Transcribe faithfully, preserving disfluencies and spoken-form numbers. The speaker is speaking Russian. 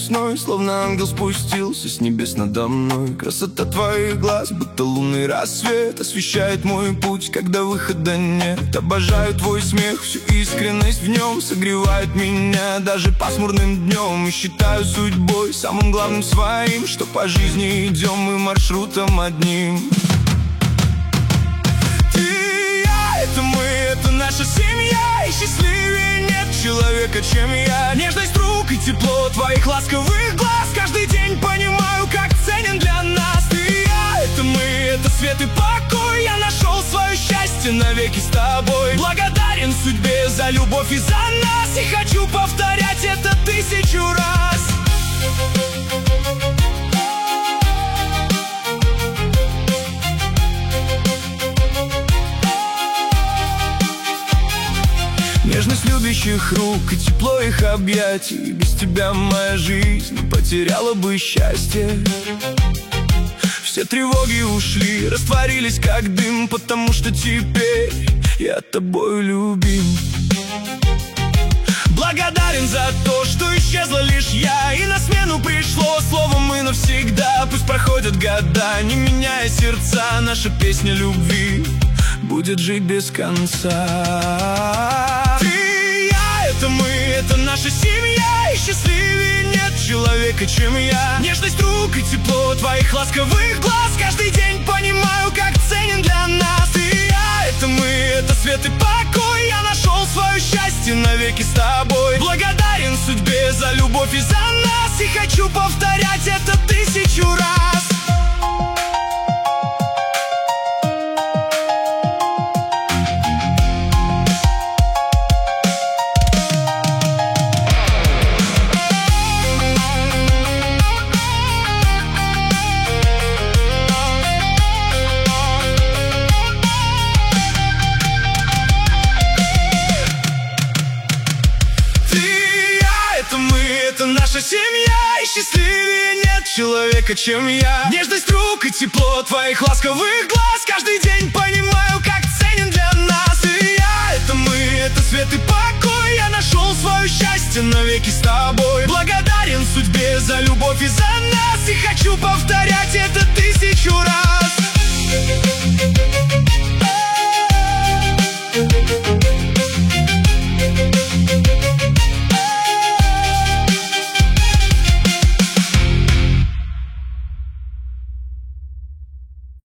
весной, словно ангел спустился с небес надо мной. Красота твоих глаз, будто лунный рассвет, освещает мой путь, когда выхода нет. Обожаю твой смех, всю искренность в нем согревает меня даже пасмурным днем. И считаю судьбой самым главным своим, что по жизни идем мы маршрутом одним. Ты и я, это мы, это наша семья, и счастливее нет человека, чем я. Нежность рук и тепло твоих ласковых глаз, каждый день понимаю, как ценен для нас. Ты и я, это мы, это свет и покой, я нашел свое счастье навеки с тобой. Благодарен судьбе за любовь и за нас, и хочу повторять это тысячу раз. Нежность любящих рук и тепло их объятий, без тебя моя жизнь потеряла бы счастье. Все тревоги ушли, растворились как дым, потому что теперь я тобою любим. Благодарен за то, что исчезла лишь я, и на смену пришло слово «мы» навсегда. Пусть проходят года, не меняя сердца, наша песня любви будет жить без конца. Ты и я, это мы, это наша семья, и счастливее нет человека, чем я. Нежность рук и тепло твоих ласковых глаз, каждый день понимаю, как ценен для нас. Ты и я, это мы, это свет и покой, я нашел свое счастье навеки с тобой. Благодарен судьбе за любовь и за нас, и хочу повторять это тысячу раз. Это наша семья, и счастливее нет человека, чем я. Нежность рук и тепло твоих ласковых глаз, каждый день понимаю, как ценен для нас. Ты и я, это мы, это свет и покой, я нашел свое счастье навеки с тобой. Благодарен судьбе за любовь и за нас, и хочу повторять это тысячу раз.